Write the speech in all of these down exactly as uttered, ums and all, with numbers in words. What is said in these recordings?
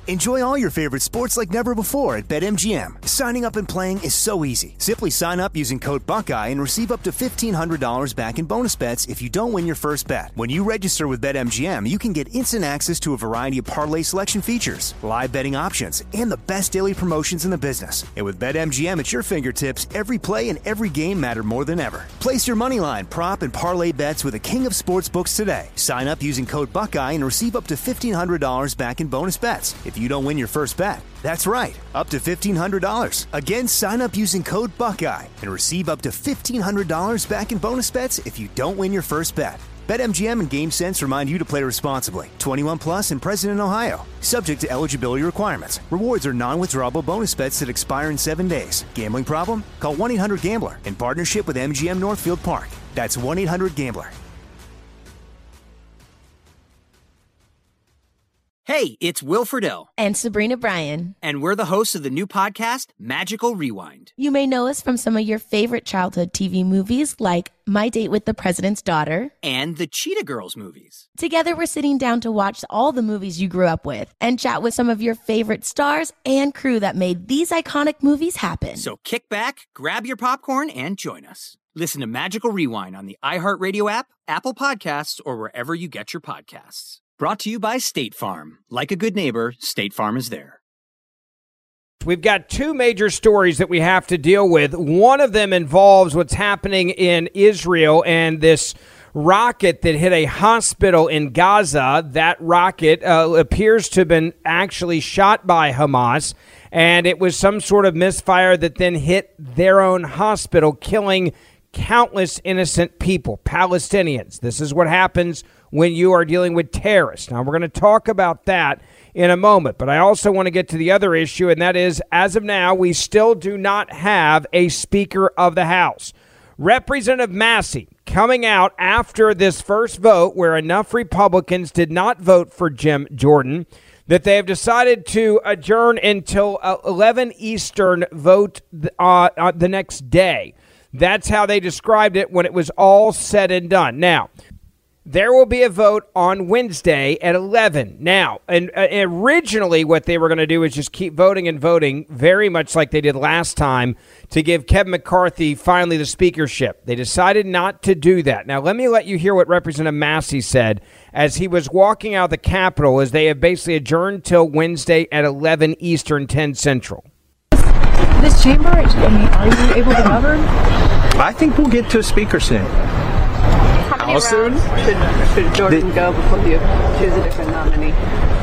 Enjoy all your favorite sports like never before at BetMGM. Signing up and playing is so easy. Simply sign up using code Buckeye and receive up to fifteen hundred dollars back in bonus bets if you don't win your first bet. When you register with BetMGM, you can get instant access to a variety of parlay selection features, live betting options, and the best daily promotions in the business. And with BetMGM at your fingertips, every play and every game matter more than ever. Place your moneyline, prop, and parlay bets with the king of sportsbooks today. Sign up using code Buckeye and receive up to fifteen hundred dollars back in bonus bets if you don't win your first bet. That's right, up to fifteen hundred dollars. Again, sign up using code Buckeye and receive up to fifteen hundred dollars back in bonus bets if you don't win your first bet. BetMGM and GameSense remind you to play responsibly. twenty-one plus and present in Ohio. Subject to eligibility requirements. Rewards are non-withdrawable bonus bets that expire in seven days. Gambling problem? Call one eight hundred gambler in partnership with M G M Northfield Park. That's one eight hundred gambler. Hey, it's Will Friedle. And Sabrina Bryan. And we're the hosts of the new podcast, Magical Rewind. You may know us from some of your favorite childhood T V movies like My Date with the President's Daughter. And the Cheetah Girls movies. Together, we're sitting down to watch all the movies you grew up with and chat with some of your favorite stars and crew that made these iconic movies happen. So kick back, grab your popcorn, and join us. Listen to Magical Rewind on the iHeartRadio app, Apple Podcasts, or wherever you get your podcasts. Brought to you by State Farm. Like a good neighbor, State Farm is there. We've got two major stories that we have to deal with. One of them involves what's happening in Israel and this rocket that hit a hospital in Gaza. That rocket uh, appears to have been actually shot by Hamas, and it was some sort of misfire that then hit their own hospital, killing countless innocent people, Palestinians. This is what happens when you are dealing with terrorists. Now, we're going to talk about that in a moment, but I also want to get to the other issue, and that is, as of now, we still do not have a Speaker of the House. Representative Massey coming out after this first vote where enough Republicans did not vote for Jim Jordan that they have decided to adjourn until eleven Eastern vote uh, uh, the next day. That's how they described it when it was all said and done. Now, there will be a vote on Wednesday at eleven. Now, and uh, originally what they were going to do is just keep voting and voting, very much like they did last time, to give Kevin McCarthy finally the speakership. They decided not to do that. Now, let me let you hear what Representative Massey said as he was walking out of the Capitol, as they have basically adjourned till Wednesday at eleven Eastern, ten Central. This chamber, I mean, are you able to govern? I think we'll get to a speaker soon. How soon? Should, should Jordan the, go before you choose a different nominee?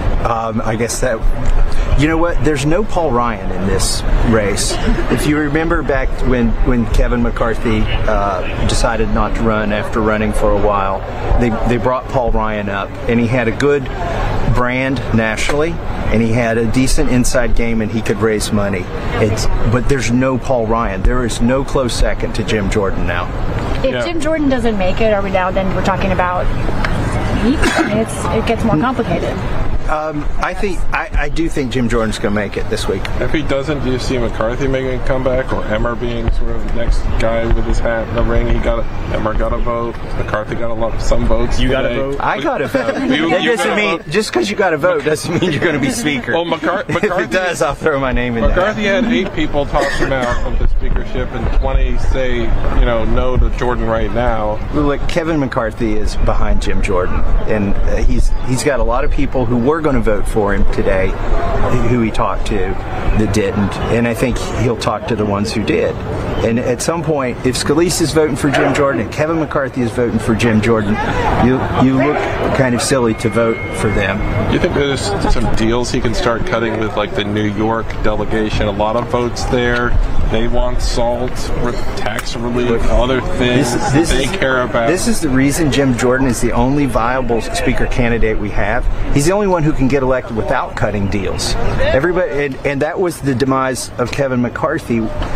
Um, I guess that, you know what, there's no Paul Ryan in this race. If you remember back when, when Kevin McCarthy uh, decided not to run after running for a while, they, they brought Paul Ryan up, and he had a good brand nationally, and he had a decent inside game, and he could raise money. It's, but there's no Paul Ryan. There is no close second to Jim Jordan now. If yeah. Jim Jordan doesn't make it, are we now then we're talking about weeks? I mean, it's, it gets more complicated. Um, I think I, I do think Jim Jordan's going to make it this week. If he doesn't, do you see McCarthy making a comeback, or Emmer being sort of the next guy with his hat in the ring? He got a, Emmer got a vote. McCarthy got a lot, some votes. You got a vote. I got a vote. you, that you doesn't mean vote. Just because you got a vote doesn't mean you're going to be speaker. Well, McCar- McCarthy, if it does, I'll throw my name in. McCarthy there. had eight people toss him out of the speakership, and twenty say, you know, no to Jordan right now. Look, Kevin McCarthy is behind Jim Jordan, and uh, he's he's got a lot of people who were going to vote for him today, who he talked to, that didn't, and I think he'll talk to the ones who did. And at some point, if Scalise is voting for Jim Jordan and Kevin McCarthy is voting for Jim Jordan, you you look kind of silly to vote for them. You think there's some deals he can start cutting with, like the New York delegation? A lot of votes there. They want salt, tax relief, look, other things this, this they is, care about. This is the reason Jim Jordan is the only viable speaker candidate we have. He's the only one who can get elected without cutting deals. Everybody, and, and that was the demise of Kevin McCarthy.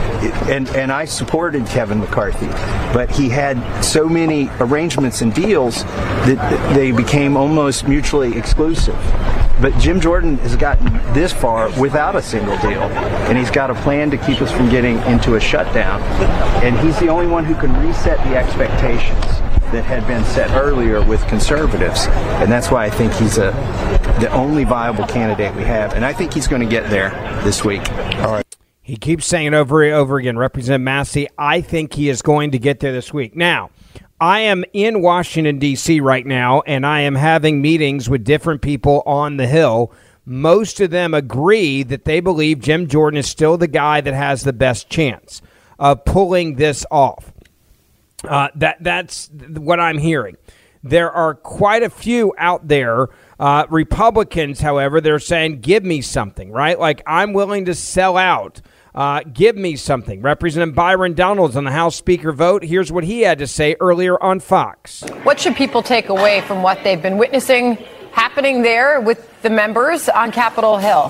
And and I supported Kevin McCarthy, but he had so many arrangements and deals that they became almost mutually exclusive. But Jim Jordan has gotten this far without a single deal, and he's got a plan to keep us from getting into a shutdown. And he's the only one who can reset the expectations that had been set earlier with conservatives. And that's why I think he's a the only viable candidate we have. And I think he's going to get there this week. All right. He keeps saying it over and over again, Representative Massey, I think he is going to get there this week. Now, I am in Washington, D C right now, and I am having meetings with different people on the Hill. Most of them agree that they believe Jim Jordan is still the guy that has the best chance of pulling this off. Uh, that That's what I'm hearing. There are quite a few out there, uh, Republicans, however, they're saying, give me something, right? Like, I'm willing to sell out. Uh, give me something. Representative Byron Donalds on the House Speaker vote. Here's what he had to say earlier on Fox. What should people take away from what they've been witnessing happening there with the members on Capitol Hill?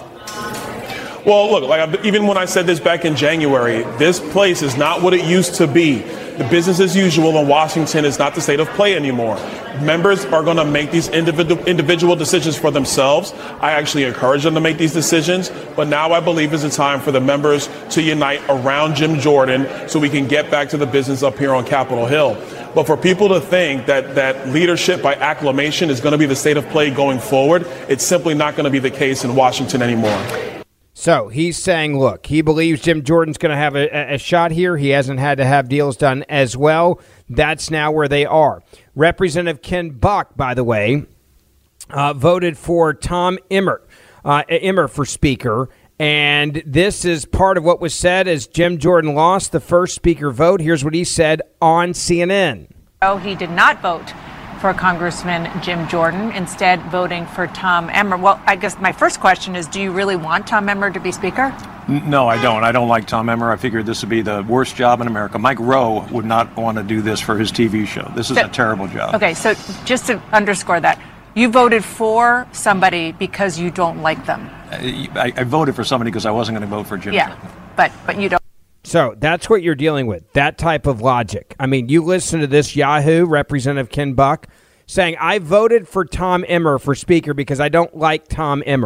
Well, look, like even when I said this back in January, this place is not what it used to be. The business as usual in Washington is not the state of play anymore. Members are going to make these individual individual decisions for themselves. I actually encourage them to make these decisions. But now I believe is the time for the members to unite around Jim Jordan so we can get back to the business up here on Capitol Hill. But for people to think that that leadership by acclamation is going to be the state of play going forward, it's simply not going to be the case in Washington anymore. So he's saying, look, he believes Jim Jordan's going to have a, a shot here. He hasn't had to have deals done as well. That's now where they are. Representative Ken Buck, by the way, uh, voted for Tom Emmer, uh, Emmer for Speaker. And this is part of what was said as Jim Jordan lost the first Speaker vote. Here's what he said on C N N. Oh, he did not vote for Congressman Jim Jordan, instead voting for Tom Emmer. Well, I guess my first question is, do you really want Tom Emmer to be Speaker? No, I don't. I don't like Tom Emmer. I figured this would be the worst job in America. Mike Rowe would not want to do this for his T V show. This is so, a terrible job. Okay, so just to underscore that, you voted for somebody because you don't like them. I, I voted for somebody because I wasn't going to vote for Jim yeah, Jordan. but but you don't. So that's what you're dealing with, that type of logic. I mean, you listen to this Yahoo, Representative Ken Buck, saying, I voted for Tom Emmer for Speaker because I don't like Tom Emmer.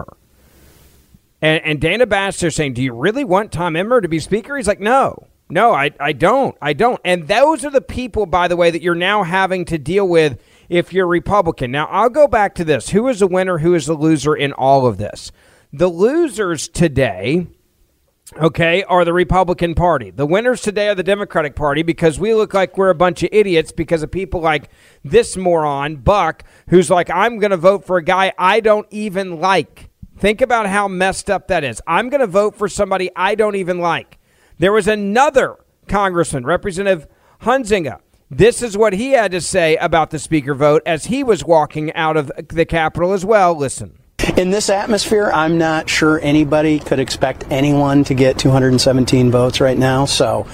And, and Dana Baster saying, do you really want Tom Emmer to be Speaker? He's like, no, no, I, I don't. I don't. And those are the people, by the way, that you're now having to deal with if you're Republican. Now, I'll go back to this. Who is the winner? Who is the loser in all of this? The losers today, okay, are the Republican Party. The winners today are the Democratic Party because we look like we're a bunch of idiots because of people like this moron, Buck, who's like, I'm going to vote for a guy I don't even like. Think about how messed up that is. I'm going to vote for somebody I don't even like. There was another congressman, Representative Hunzinga. This is what he had to say about the Speaker vote as he was walking out of the Capitol as well. Listen. In this atmosphere, I'm not sure anybody could expect anyone to get two hundred seventeen votes right now. So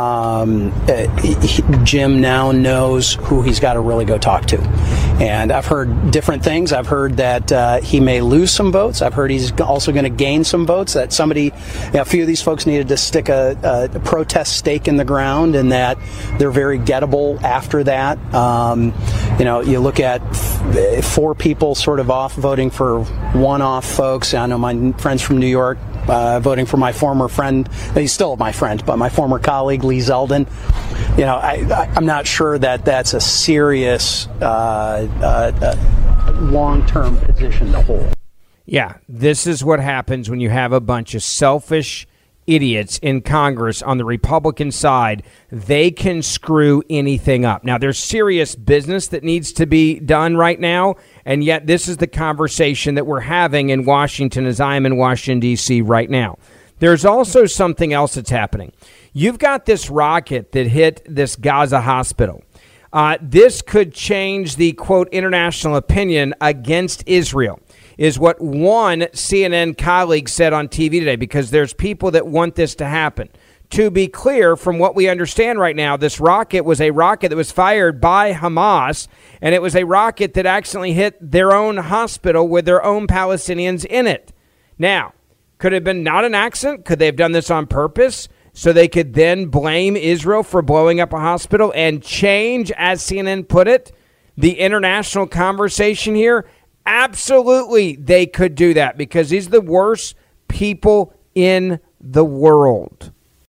um, he, Jim now knows who he's got to really go talk to. And I've heard different things. I've heard that uh, he may lose some votes. I've heard he's also going to gain some votes, that somebody, you know, a few of these folks needed to stick a, a protest stake in the ground and that they're very gettable after that. Um, you know, you look at f- four people sort of off voting for one-off folks. I know my friends from New York uh, voting for my former friend. He's still my friend, but my former colleague, Lee Zeldin. You know, I, I, I'm not sure that that's a serious uh, uh, uh, long-term position to hold. Yeah, this is what happens when you have a bunch of selfish idiots in Congress on the Republican side. They can screw anything up. Now, there's serious business that needs to be done right now, and yet this is the conversation that we're having in Washington as I am in Washington, D C right now. There's also something else that's happening. You've got this rocket that hit this Gaza hospital. Uh, this could change the, quote, international opinion against Israel, is what one C N N colleague said on T V today, because there's people that want this to happen. To be clear, from what we understand right now, this rocket was a rocket that was fired by Hamas, and it was a rocket that accidentally hit their own hospital with their own Palestinians in it. Now, could it have been not an accident? Could they have done this on purpose so they could then blame Israel for blowing up a hospital and change, as C N N put it, the international conversation here? Absolutely, they could do that because these are the worst people in the world.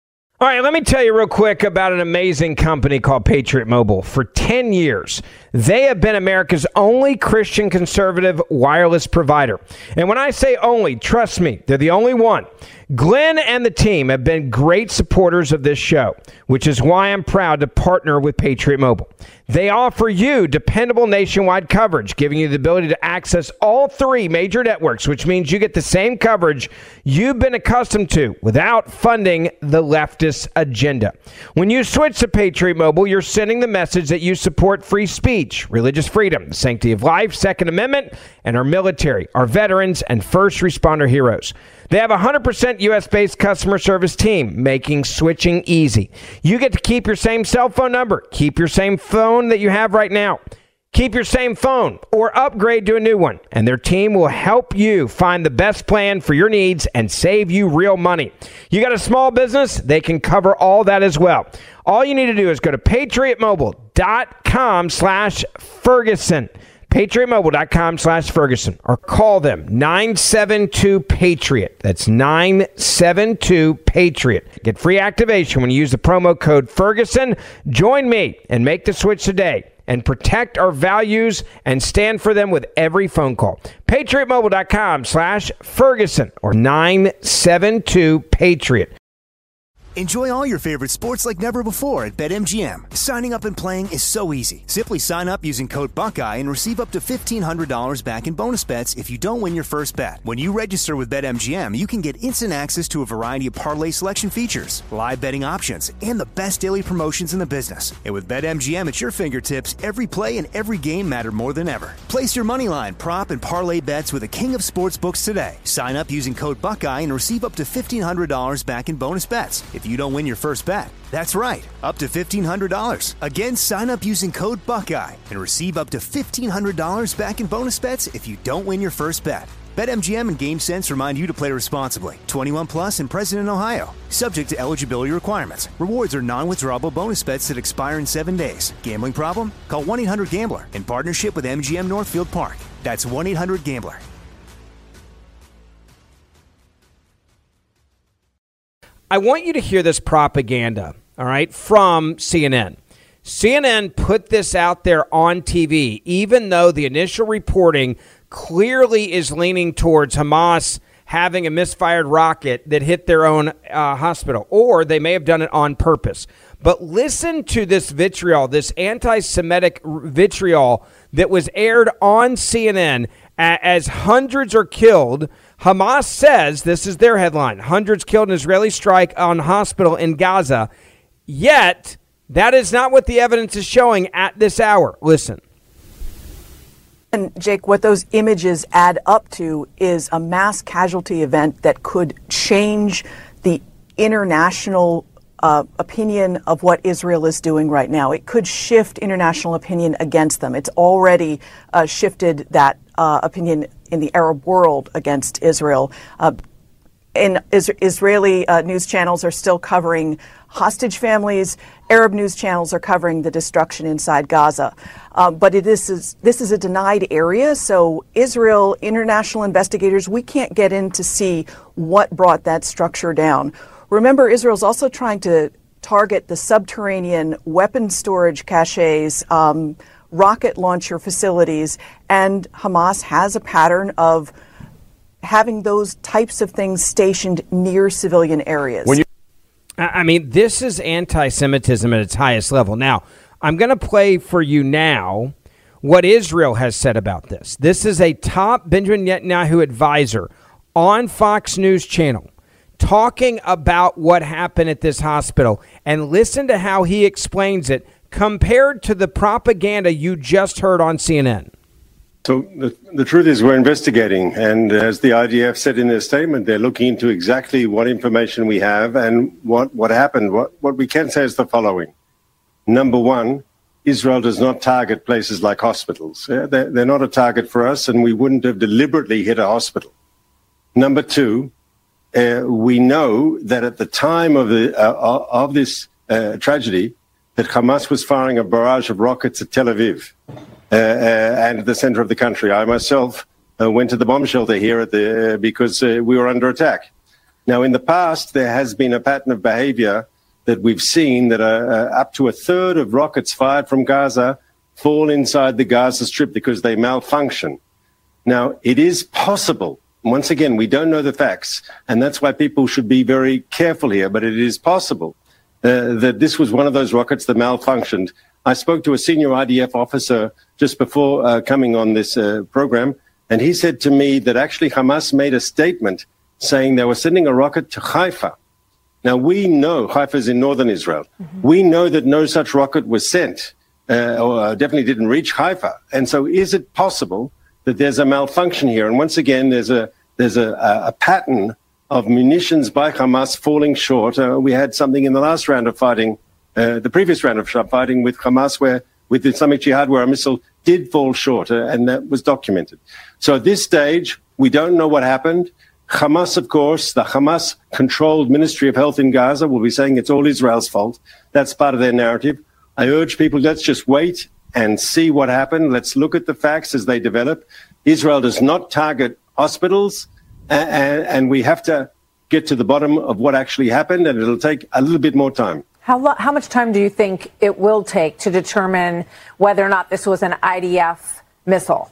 All right, let me tell you real quick about an amazing company called Patriot Mobile. For ten years, they have been America's only Christian conservative wireless provider. And when I say only, trust me, they're the only one. Glenn and the team have been great supporters of this show, which is why I'm proud to partner with Patriot Mobile. They offer you dependable nationwide coverage, giving you the ability to access all three major networks, which means you get the same coverage you've been accustomed to without funding the leftist agenda. When you switch to Patriot Mobile, you're sending the message that you support free speech, religious freedom, the sanctity of life, Second Amendment, and our military, our veterans, and first responder heroes. They have a one hundred percent U S-based customer service team, making switching easy. You get to keep your same cell phone number, keep your same phone that you have right now, keep your same phone, or upgrade to a new one, and their team will help you find the best plan for your needs and save you real money. You got a small business? They can cover all that as well. All you need to do is go to patriotmobile.com slash Ferguson. PatriotMobile.com slash Ferguson, or call them nine seven two Patriot. That's nine seven two Patriot. Get free activation when you use the promo code Ferguson. Join me and make the switch today and protect our values and stand for them with every phone call. PatriotMobile.com slash Ferguson or nine seven two Patriot. Enjoy all your favorite sports like never before at BetMGM. Signing up and playing is so easy. Simply sign up using code Buckeye and receive up to fifteen hundred dollars back in bonus bets if you don't win your first bet. When you register with BetMGM, you can get instant access to a variety of parlay selection features, live betting options, and the best daily promotions in the business. And with BetMGM at your fingertips, every play and every game matter more than ever. Place your moneyline, prop, and parlay bets with the king of sportsbooks today. Sign up using code Buckeye and receive up to fifteen hundred dollars back in bonus bets if you don't win your first bet. That's right, up to fifteen hundred dollars. Again, sign up using code Buckeye and receive up to fifteen hundred dollars back in bonus bets if you don't win your first bet. BetMGM and GameSense remind you to play responsibly. twenty-one plus and present in Ohio. Subject to eligibility requirements. Rewards are non-withdrawable bonus bets that expire in seven days. Gambling problem? Call one eight hundred gambler in partnership with M G M Northfield Park. That's one eight hundred gambler. I want you to hear this propaganda, all right, from C N N. C N N put this out there on T V, even though the initial reporting clearly is leaning towards Hamas having a misfired rocket that hit their own uh, hospital, or they may have done it on purpose. But listen to this vitriol, this anti-Semitic vitriol that was aired on C N N as hundreds are killed. Hamas says, this is their headline, hundreds killed in Israeli strike on hospital in Gaza. Yet, that is not what the evidence is showing at this hour. Listen. And Jake, what those images add up to is a mass casualty event that could change the international uh, opinion of what Israel is doing right now. It could shift international opinion against them. It's already uh, shifted that uh, opinion in the Arab world against Israel. Uh, and is- Israeli uh, news channels are still covering hostage families. Arab news channels are covering the destruction inside Gaza. Uh, but it is, is this is a denied area, so Israel, international investigators, we can't get in to see what brought that structure down. Remember, Israel's also trying to target the subterranean weapon storage caches, um, rocket launcher facilities, and Hamas has a pattern of having those types of things stationed near civilian areas. When you- I mean, this is anti-Semitism at its highest level. Now, I'm going to play for you now what Israel has said about this. This is a top Benjamin Netanyahu advisor on Fox News Channel talking about what happened at this hospital. And listen to how he explains it compared to the propaganda you just heard on C N N. So the, the truth is we're investigating, and as the I D F said in their statement, they're looking into exactly what information we have and what, what happened. What, what we can say is the following. Number one, Israel does not target places like hospitals. Yeah, they're, they're not a target for us, and we wouldn't have deliberately hit a hospital. Number two, uh, we know that at the time of, the, uh, of this uh, tragedy, that Hamas was firing a barrage of rockets at Tel Aviv. Uh, uh, and at the center of the country. I myself uh, went to the bomb shelter here at the, uh, because uh, we were under attack. Now, in the past, there has been a pattern of behavior that we've seen that are, uh, up to a third of rockets fired from Gaza fall inside the Gaza Strip because they malfunction. Now, it is possible. Once again, we don't know the facts, and that's why people should be very careful here, but it is possible uh, that this was one of those rockets that malfunctioned. I spoke to a senior I D F officer just before uh, coming on this uh, program, and he said to me that actually Hamas made a statement saying they were sending a rocket to Haifa. Now, we know Haifa is in northern Israel. Mm-hmm. We know that no such rocket was sent, uh, or definitely didn't reach Haifa. And so is it possible that there's a malfunction here? And once again, there's a there's a, a pattern of munitions by Hamas falling short. Uh, we had something in the last round of fighting, uh, the previous round of fighting with Hamas, where with Islamic Jihad, where a missile did fall short, uh, and that was documented. So at this stage, we don't know what happened. Hamas, of course, the Hamas-controlled Ministry of Health in Gaza will be saying it's all Israel's fault. That's part of their narrative. I urge people, let's just wait and see what happened. Let's look at the facts as they develop. Israel does not target hospitals, and, and we have to get to the bottom of what actually happened, and it'll take a little bit more time. How, lo- how much time do you think it will take to determine whether or not this was an I D F missile?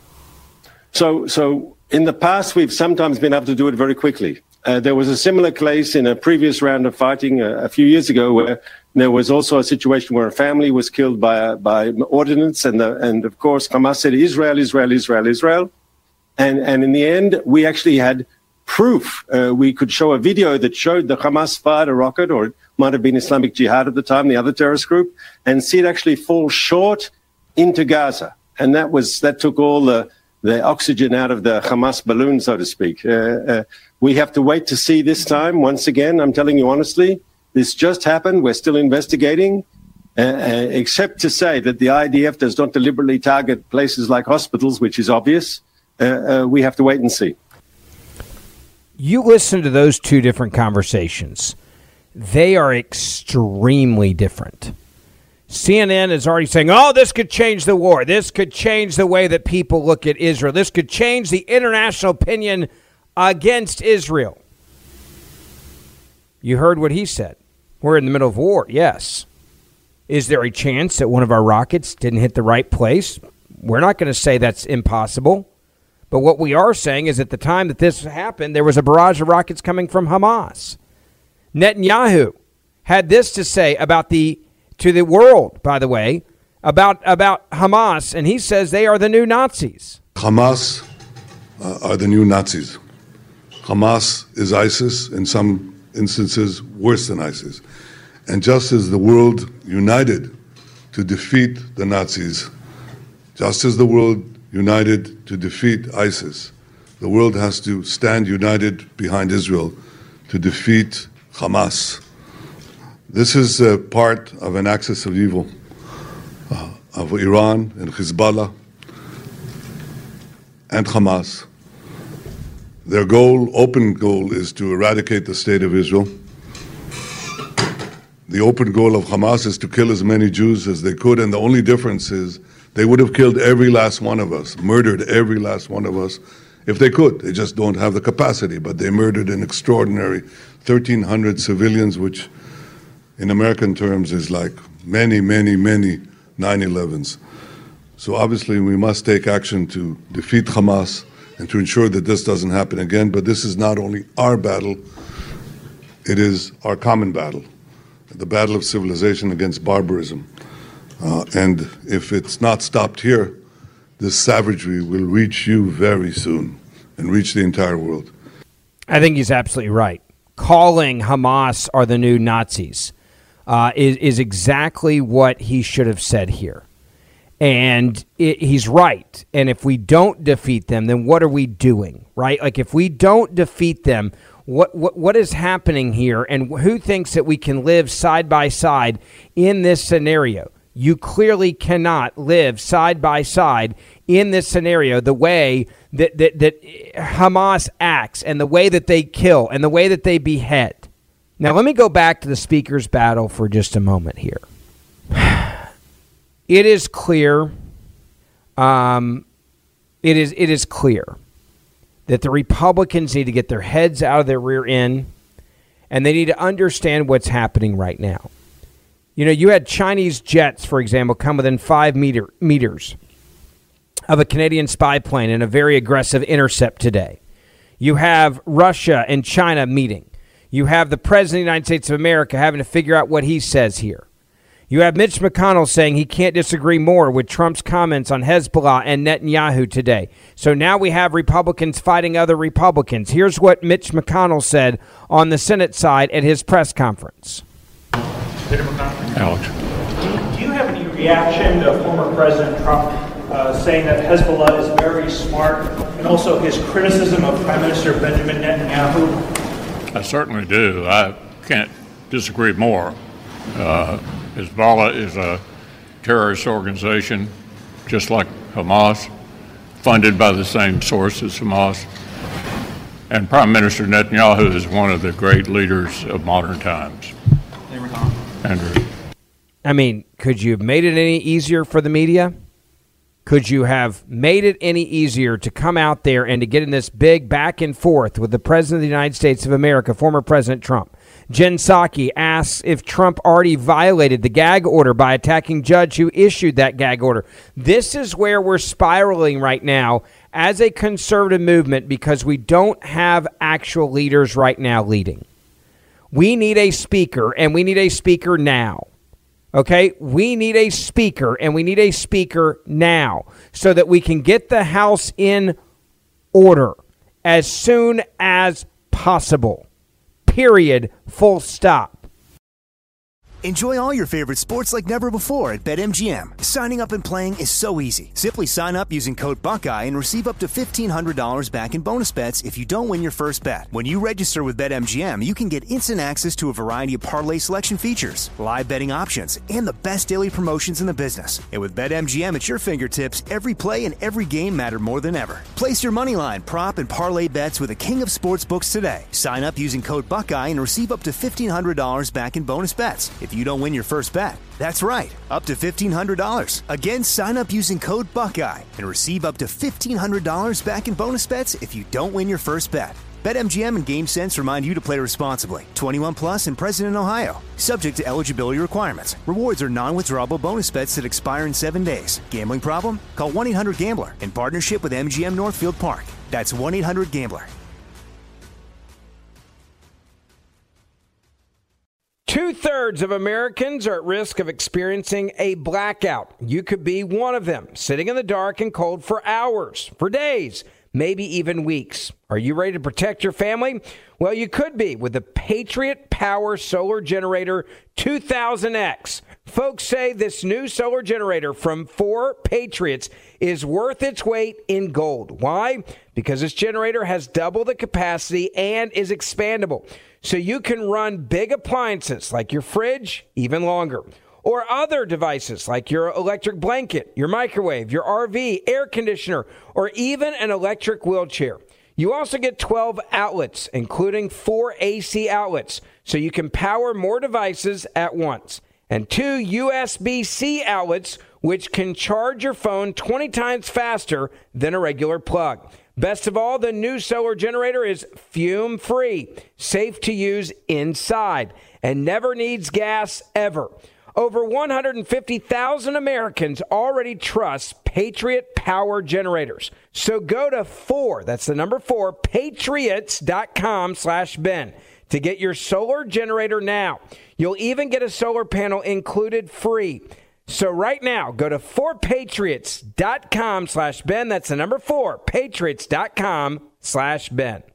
So, so in the past, we've sometimes been able to do it very quickly. Uh, there was a similar case in a previous round of fighting a, a few years ago, where there was also a situation where a family was killed by by ordnance, and the, and of course Hamas said Israel, Israel, Israel, Israel, and and in the end we actually had proof. Uh, we could show a video that showed the Hamas fired a rocket, or it might have been Islamic Jihad at the time, the other terrorist group, and see it actually fall short into Gaza, and that was that took all the the oxygen out of the Hamas balloon, so to speak. Uh, uh, we have to wait to see this time. Once again, I'm telling you honestly, this just happened. We're still investigating, uh, uh, except to say that the I D F does not deliberately target places like hospitals, which is obvious. Uh, uh, we have to wait and see. You listen to those two different conversations. They are extremely different. C N N is already saying, oh, this could change the war. This could change the way that people look at Israel. This could change the international opinion against Israel. You heard what he said. We're in the middle of war, yes. Is there a chance that one of our rockets didn't hit the right place? We're not going to say that's impossible. But what we are saying is at the time that this happened, there was a barrage of rockets coming from Hamas. Netanyahu had this to say about the to the world, by the way, about about Hamas, and he says they are the new Nazis. Hamas uh, are the new Nazis. Hamas is ISIS, in some instances worse than ISIS. And just as the world united to defeat the Nazis, just as the world united to defeat ISIS, the world has to stand united behind Israel to defeat Hamas. This is uh, part of an axis of evil uh, of Iran and Hezbollah and Hamas. Their goal, open goal, is to eradicate the state of Israel. The open goal of Hamas is to kill as many Jews as they could, and the only difference is they would have killed every last one of us, murdered every last one of us, if they could. They just don't have the capacity, but they murdered an extraordinary thirteen hundred civilians, which in American terms is like many, many, many nine elevens. So obviously we must take action to defeat Hamas and to ensure that this doesn't happen again. But this is not only our battle, it is our common battle, the battle of civilization against barbarism. Uh, and if it's not stopped here, this savagery will reach you very soon and reach the entire world. I think he's absolutely right. Calling Hamas are the new Nazis uh, is, is exactly what he should have said here. And it, he's right. And if we don't defeat them, then what are we doing, right? Like if we don't defeat them, what what what is happening here? And who thinks that we can live side by side in this scenario? You clearly cannot live side by side in this scenario the way that, that, that Hamas acts and the way that they kill and the way that they behead. Now, let me go back to the speaker's battle for just a moment here. It is clear, um, it is it is clear that the Republicans need to get their heads out of their rear end and they need to understand what's happening right now. You know, you had Chinese jets, for example, come within five meter, meters of a Canadian spy plane in a very aggressive intercept today. You have Russia and China meeting. You have the President of the United States of America having to figure out what he says here. You have Mitch McConnell saying he can't disagree more with Trump's comments on Hezbollah and Netanyahu today. So now we have Republicans fighting other Republicans. Here's what Mitch McConnell said on the Senate side at his press conference. Senator McConnell. Alex. Do, do you have any reaction to former President Trump uh, saying that Hezbollah is very smart, and also his criticism of Prime Minister Benjamin Netanyahu? I certainly do. I can't disagree more. Uh, Hezbollah is a terrorist organization, just like Hamas, funded by the same source as Hamas. And Prime Minister Netanyahu is one of the great leaders of modern times. Andrew. I mean, could you have made it any easier for the media? Could you have made it any easier to come out there and to get in this big back and forth with the President of the United States of America, former President Trump? Jen Psaki asks if Trump already violated the gag order by attacking judge who issued that gag order. This is where we're spiraling right now as a conservative movement because we don't have actual leaders right now leading. We need a speaker, and we need a speaker now. Okay, we need a speaker, and we need a speaker now so that we can get the House in order as soon as possible. Period. Full stop. Enjoy all your favorite sports like never before at BetMGM. Signing up and playing is so easy. Simply sign up using code Buckeye and receive up to fifteen hundred dollars back in bonus bets if you don't win your first bet. When you register with BetMGM, you can get instant access to a variety of parlay selection features, live betting options, and the best daily promotions in the business. And with BetMGM at your fingertips, every play and every game matter more than ever. Place your moneyline, prop, and parlay bets with the king of sportsbooks today. Sign up using code Buckeye and receive up to fifteen hundred dollars back in bonus bets if you don't win your first bet. That's right, up to fifteen hundred dollars. Again, sign up using code Buckeye and receive up to fifteen hundred dollars back in bonus bets if you don't win your first bet. BetMGM and GameSense remind you to play responsibly. twenty-one plus and present in Ohio. Subject to eligibility requirements. Rewards are non-withdrawable bonus bets that expire in seven days. Gambling problem? Call one eight hundred gambler in partnership with M G M Northfield Park. That's one eight hundred gambler. Two-thirds of Americans are at risk of experiencing a blackout. You could be one of them, sitting in the dark and cold for hours, for days, maybe even weeks. Are you ready to protect your family? Well, you could be with the Patriot Power Solar Generator two thousand X. Folks say this new solar generator from four Patriots is worth its weight in gold. Why? Because this generator has double the capacity and is expandable. So you can run big appliances like your fridge even longer, or other devices like your electric blanket, your microwave, your R V, air conditioner, or even an electric wheelchair. You also get twelve outlets, including four A C outlets, so you can power more devices at once, and two U S B C outlets, which can charge your phone twenty times faster than a regular plug. Best of all, the new solar generator is fume-free, safe to use inside, and never needs gas ever. Over one hundred fifty thousand Americans already trust Patriot Power Generators. So go to four, that's the number four, patriots.com slash Ben to get your solar generator now. You'll even get a solar panel included free. So right now, go to four patriots dot com slash Ben. That's the number four, patriots.com slash Ben.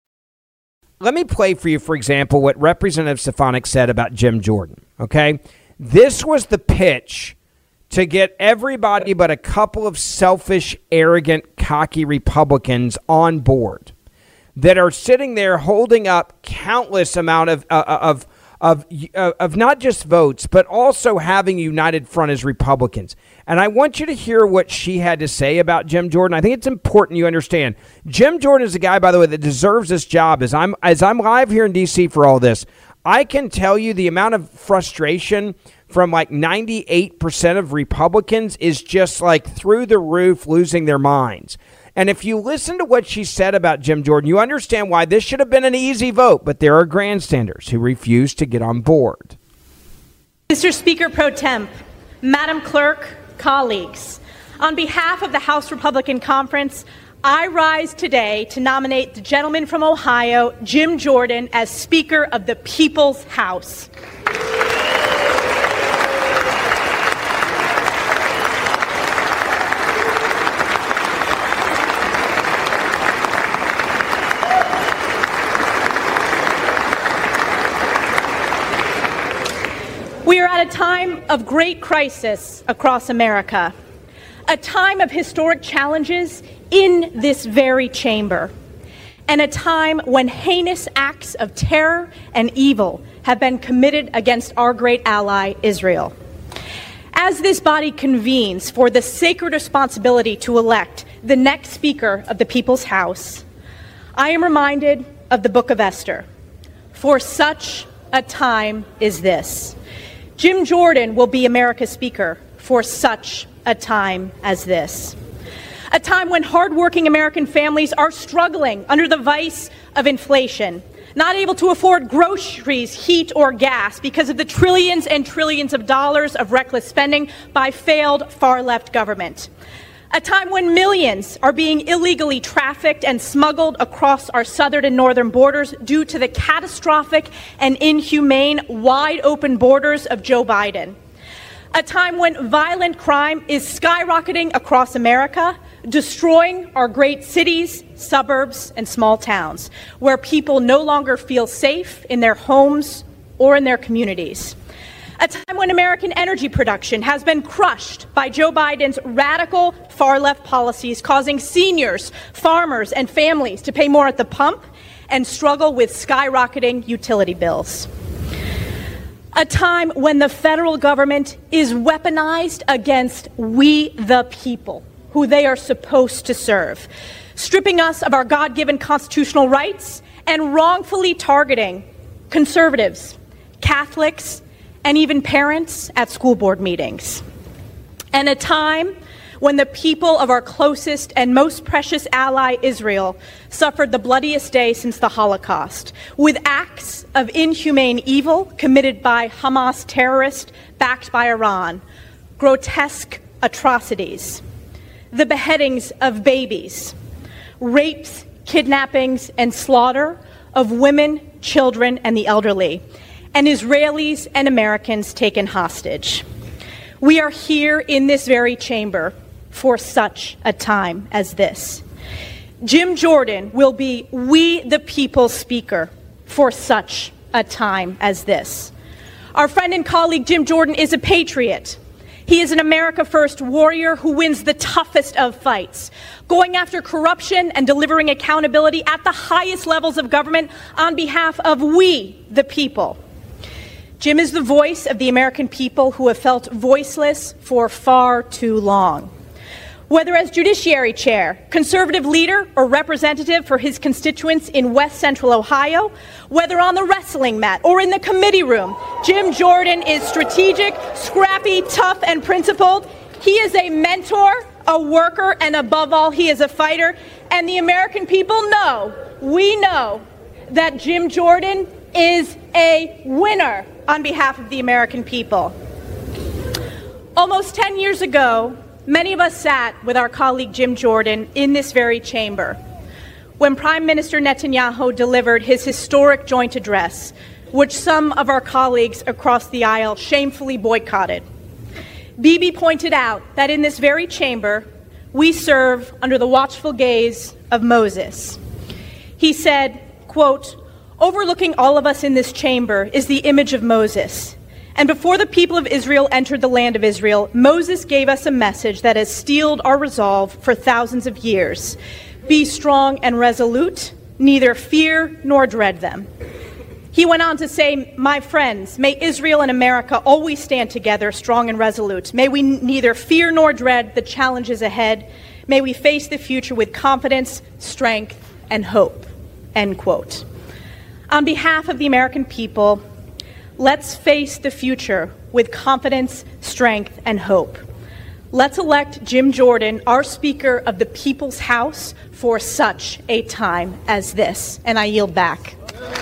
Let me play for you, for example, what Representative Stefanik said about Jim Jordan, okay? This was the pitch to get everybody but a couple of selfish, arrogant, cocky Republicans on board that are sitting there holding up countless amount of uh, of Of, uh, of not just votes, but also having a united front as Republicans. And I want you to hear what she had to say about Jim Jordan. I think it's important you understand. Jim Jordan is a guy, by the way, that deserves this job. As I'm, as I'm live here in D C for all this, I can tell you the amount of frustration from like ninety-eight percent of Republicans is just like through the roof, losing their minds. And if you listen to what she said about Jim Jordan, you understand why this should have been an easy vote, but there are grandstanders who refuse to get on board. Mister Speaker Pro Temp, Madam Clerk, colleagues, on behalf of the House Republican Conference, I rise today to nominate the gentleman from Ohio, Jim Jordan, as Speaker of the People's House. We are at a time of great crisis across America, a time of historic challenges in this very chamber, and a time when heinous acts of terror and evil have been committed against our great ally, Israel. As this body convenes for the sacred responsibility to elect the next Speaker of the People's House, I am reminded of the Book of Esther. For such a time is this. Jim Jordan will be America's Speaker for such a time as this. A time when hardworking American families are struggling under the vice of inflation, not able to afford groceries, heat, or gas because of the trillions and trillions of dollars of reckless spending by failed far-left government. A time when millions are being illegally trafficked and smuggled across our southern and northern borders due to the catastrophic and inhumane wide-open borders of Joe Biden. A time when violent crime is skyrocketing across America, destroying our great cities, suburbs, and small towns, where people no longer feel safe in their homes or in their communities. A time when American energy production has been crushed by Joe Biden's radical far-left policies, causing seniors, farmers, and families to pay more at the pump and struggle with skyrocketing utility bills. A time when the federal government is weaponized against we the people, who they are supposed to serve, stripping us of our God-given constitutional rights and wrongfully targeting conservatives, Catholics, and even parents at school board meetings. And a time when the people of our closest and most precious ally, Israel, suffered the bloodiest day since the Holocaust, with acts of inhumane evil committed by Hamas terrorists backed by Iran, grotesque atrocities, the beheadings of babies, rapes, kidnappings, and slaughter of women, children, and the elderly, and Israelis and Americans taken hostage. We are here in this very chamber for such a time as this. Jim Jordan will be we the people's Speaker for such a time as this. Our friend and colleague Jim Jordan is a patriot. He is an America First warrior who wins the toughest of fights, going after corruption and delivering accountability at the highest levels of government on behalf of we the people. Jim is the voice of the American people who have felt voiceless for far too long. Whether as Judiciary Chair, conservative leader, or representative for his constituents in West Central Ohio, whether on the wrestling mat or in the committee room, Jim Jordan is strategic, scrappy, tough, and principled. He is a mentor, a worker, and above all, he is a fighter. And the American people know, we know, that Jim Jordan is a winner on behalf of the American people. Almost ten years ago, many of us sat with our colleague Jim Jordan in this very chamber when Prime Minister Netanyahu delivered his historic joint address, which some of our colleagues across the aisle shamefully boycotted. Bibi pointed out that in this very chamber, we serve under the watchful gaze of Moses. He said, quote, "Overlooking all of us in this chamber is the image of Moses. And before the people of Israel entered the land of Israel, Moses gave us a message that has steeled our resolve for thousands of years. Be strong and resolute, neither fear nor dread them." He went on to say, "My friends, may Israel and America always stand together, strong and resolute. May we neither fear nor dread the challenges ahead. May we face the future with confidence, strength, and hope." End quote. On behalf of the American people, let's face the future with confidence, strength, and hope. Let's elect Jim Jordan, our Speaker of the People's House, for such a time as this. And I yield back.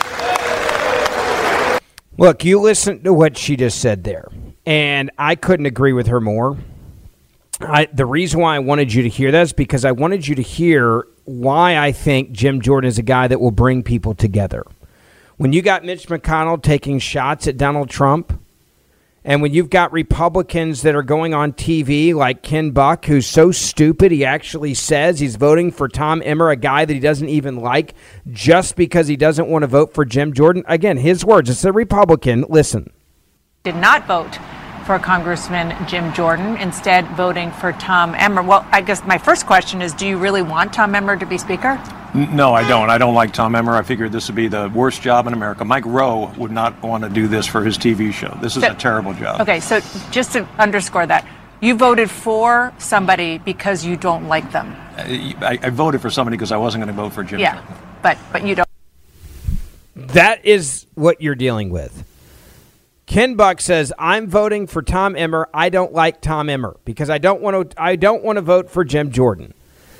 Look, you listen to what she just said there, and I couldn't agree with her more. I, the reason why I wanted you to hear that is because I wanted you to hear why I think Jim Jordan is a guy that will bring people together. When you got Mitch McConnell taking shots at Donald Trump, and when you've got Republicans that are going on T V like Ken Buck, who's so stupid he actually says he's voting for Tom Emmer, a guy that he doesn't even like, just because he doesn't want to vote for Jim Jordan. Again, his words, it's a Republican. Listen. Did not vote for Congressman Jim Jordan, instead voting for Tom Emmer. Well, I guess my first question is, do you really want Tom Emmer to be Speaker? No, I don't. I don't like Tom Emmer. I figured this would be the worst job in America. Mike Rowe would not want to do this for his T V show. This is so, a terrible job. Okay, so just to underscore that, you voted for somebody because you don't like them. I, I voted for somebody because I wasn't going to vote for Jim Yeah, Jordan. but but you don't. That is what you're dealing with. Ken Buck says, I'm voting for Tom Emmer. I don't like Tom Emmer because I don't want to I don't want to vote for Jim Jordan.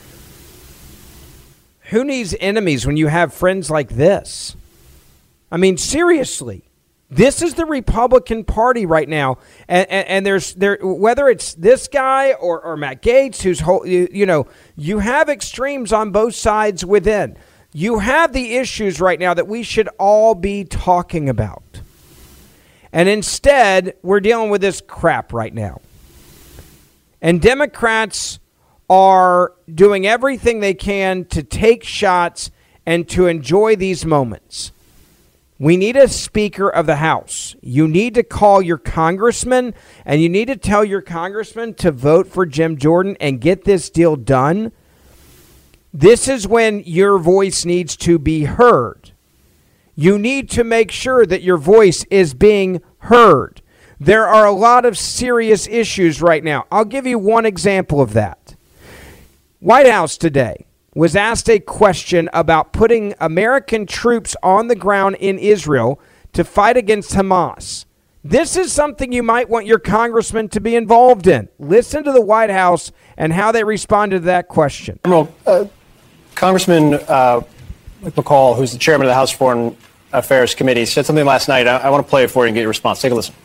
Who needs enemies when you have friends like this? I mean, seriously, this is the Republican Party right now, and, and, and there's there whether it's this guy or, or Matt Gaetz, who's whole, you, you know, you have extremes on both sides within. You have the issues right now that we should all be talking about, and instead we're dealing with this crap right now, and Democrats are doing everything they can to take shots and to enjoy these moments. We need a Speaker of the House. You need to call your congressman, and you need to tell your congressman to vote for Jim Jordan and get this deal done. This is when your voice needs to be heard. You need to make sure that your voice is being heard. There are a lot of serious issues right now. I'll give you one example of that. White House today was asked a question about putting American troops on the ground in Israel to fight against Hamas. This is something you might want your congressman to be involved in. Listen to the White House and how they responded to that question. Well, uh, Congressman uh, McCall, who's the chairman of the House Foreign Affairs Committee, said something last night. I, I want to play it for you and get your response. Take a listen.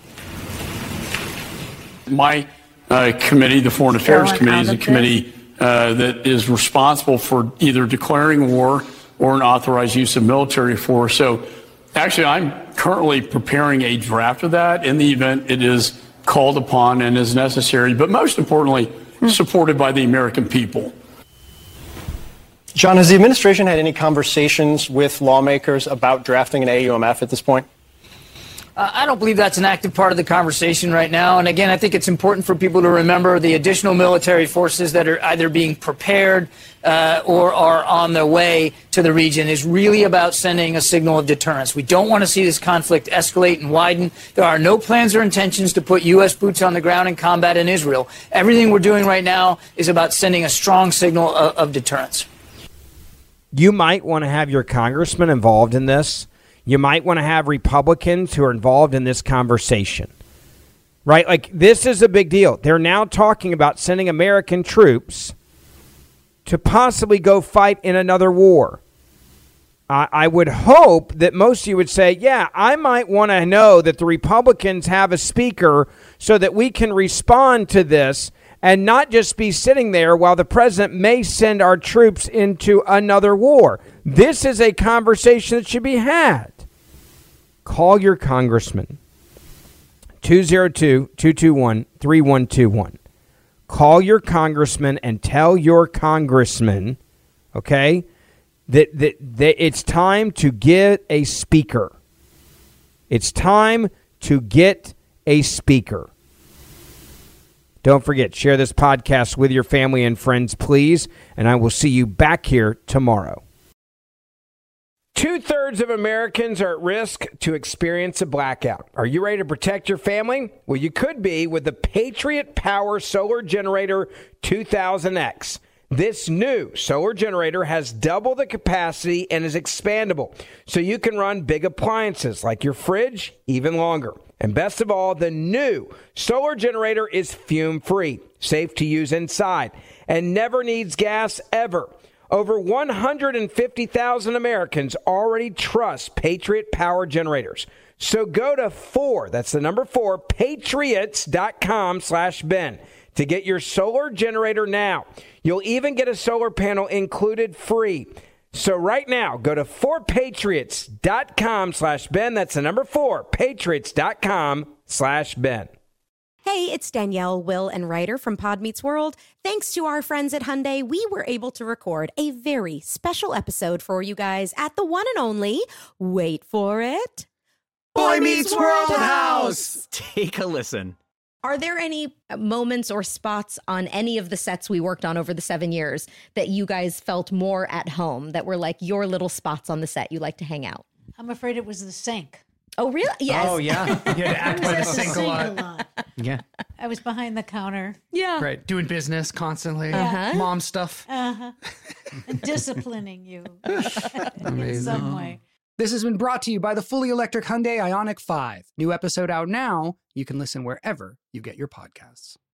My uh, committee, the Foreign Affairs Committee, is a committee Uh, that is responsible for either declaring war or an authorized use of military force. So actually, I'm currently preparing a draft of that in the event it is called upon and is necessary, but most importantly, supported by the American people. John, has the administration had any conversations with lawmakers about drafting an A U M F at this point? Uh, I don't believe that's an active part of the conversation right now. And again, I think it's important for people to remember the additional military forces that are either being prepared uh, or are on their way to the region is really about sending a signal of deterrence. We don't want to see this conflict escalate and widen. There are no plans or intentions to put U S boots on the ground in combat in Israel. Everything we're doing right now is about sending a strong signal of, of deterrence. You might want to have your congressman involved in this. You might want to have Republicans who are involved in this conversation, right? Like, this is a big deal. They're now talking about sending American troops to possibly go fight in another war. I, I would hope that most of you would say, yeah, I might want to know that the Republicans have a speaker so that we can respond to this and not just be sitting there while the president may send our troops into another war. This is a conversation that should be had. Call your congressman, two oh two, two two one, three one two one. Call your congressman and tell your congressman, okay, that, that, that it's time to get a speaker. It's time to get a speaker. Don't forget, share this podcast with your family and friends, please, and I will see you back here tomorrow. Two-thirds of Americans are at risk to experience a blackout. Are you ready to protect your family? Well, you could be with the Patriot Power Solar Generator two thousand X. This new solar generator has double the capacity and is expandable, so you can run big appliances like your fridge even longer. And best of all, the new solar generator is fume-free, safe to use inside, and never needs gas ever. Over one hundred fifty thousand Americans already trust Patriot Power Generators. So go to four, that's the number four, patriots.com slash Ben to get your solar generator now. You'll even get a solar panel included free. So right now, go to four patriots.com slash Ben. That's the number four, patriots.com slash Ben. Hey, it's Danielle, Will, and Ryder from Pod Meets World. Thanks to our friends at Hyundai, we were able to record a very special episode for you guys at the one and only, wait for it, Boy Meets World House! Take a listen. Are there any moments or spots on any of the sets we worked on over the seven years that you guys felt more at home, that were like your little spots on the set you like to hang out? I'm afraid it was the sink. Oh, really? Yes. Oh, yeah. You had to act by the sink a lot. a lot. Yeah. I was behind the counter. Yeah. Right. Doing business constantly. Uh-huh. Mom stuff. Uh-huh. And disciplining you in Amazing. some way. This has been brought to you by the fully electric Hyundai Ioniq five. New episode out now. You can listen wherever you get your podcasts.